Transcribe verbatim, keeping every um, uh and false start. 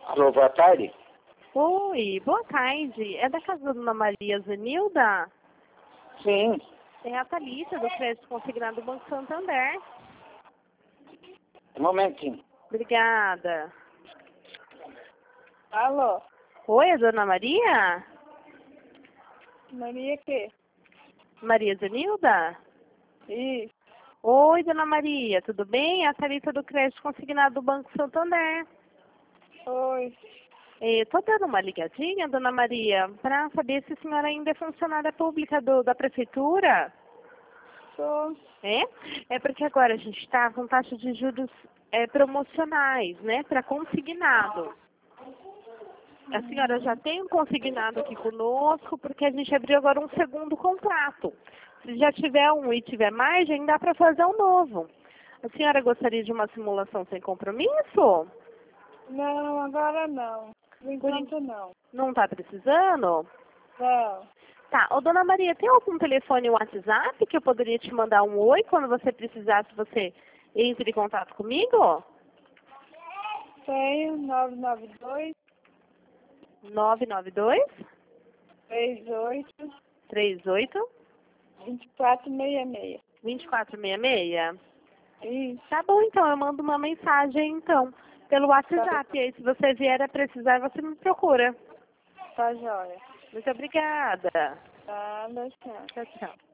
Alô, boa tarde. Oi, boa tarde. É da casa da Dona Maria Zenilda? Sim, É a Thalita, do Crédito Consignado do Banco Santander. um momentinho. Obrigada. Alô, Oi, é a Dona Maria? Maria quê? Maria Zenilda? Isso, Oi, Dona Maria, tudo bem? É a Thalita do Crédito Consignado do Banco Santander. oi. Estou dando uma ligadinha, Dona Maria, para saber se a senhora ainda é funcionária pública do, da Prefeitura. Sou. É? É porque agora a gente está com taxa de juros é, promocionais, né, para consignado. A senhora já tem um consignado aqui conosco, porque a gente abriu agora um segundo contrato. Se já tiver um e tiver margem, dá para fazer um novo. A senhora gostaria de uma simulação sem compromisso? Não, agora não. Por enquanto não. Não está precisando? Não. Tá. Ô, Dona Maria, tem algum telefone ou WhatsApp que eu poderia te mandar um oi quando você precisasse, você entre em contato comigo? Tenho nove nove dois, nove nove dois, três oito, três oito, vinte e quatro sessenta e seis. dois quatro seis seis. Isso, Tá bom, então, eu mando uma mensagem, então, pelo WhatsApp. E aí, se você vier a precisar, você me procura. tá jóia. Muito obrigada. Tá, tchau. Tchau, tchau.